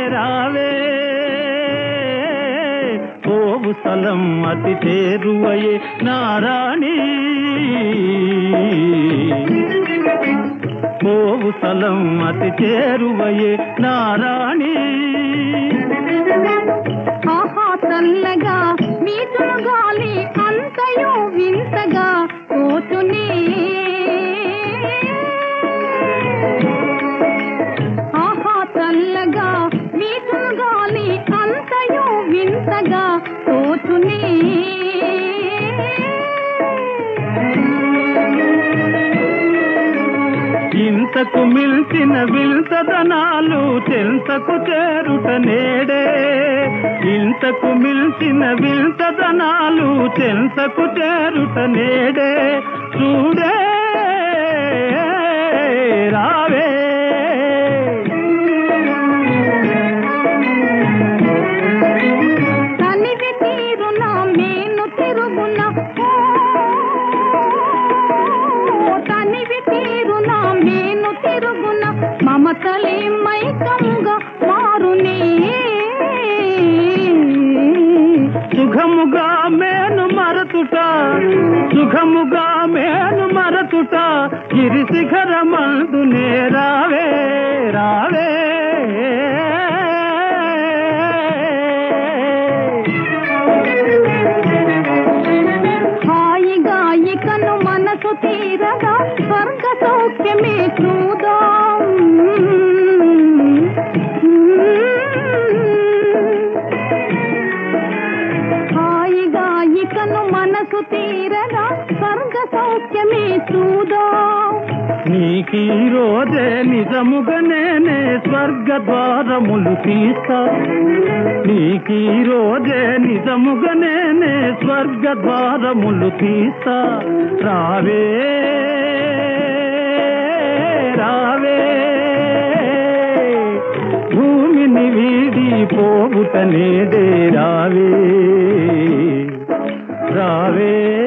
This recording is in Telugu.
రావే పోవు స్థలం అతి చేరువయే నారాణి పోవు స్థలం అతి చేరువయే నారాణి ఆహా చల్లగా మీటును గాలి అంతయు వింతగా పోతునే ఆహా చల్లగా మీటును గాలి అంతయు వింతగా పోతునే ఇంతకు మిల్చిన విల్తదనాలు చెంతకు చేరుట నేడే ఇంతకు మిల్చిన విల్తదనాలు చెంతకు చేరుట నేడే చూడే రావే తనివి తీరున మేను తిరుగున తనివి తీరున మేను తిరుగున మమతలే మైకముగా మారునే సుఖముగా మేను మరతుట సుఖముగా మేను మరతుట గిరి శిఖరమందునే రావే రావే హాయిగా ఇకను మనసు తీరగా స్వర్గ సౌఖ్యమే చూదాం హాయిగా ఇకను మనసు తీరగా స్వర్గ సౌఖ్యమే చూదాం నీకీ రోజే నిజముగా నేనే స్వర్గ ద్వారములు తీస్తా నీకీ రోజే నిజముగా నేనే స్వర్గ ద్వారములు తీస్తా రావే రావే భూమిని వీడి పోవుట నేడే రావే రావే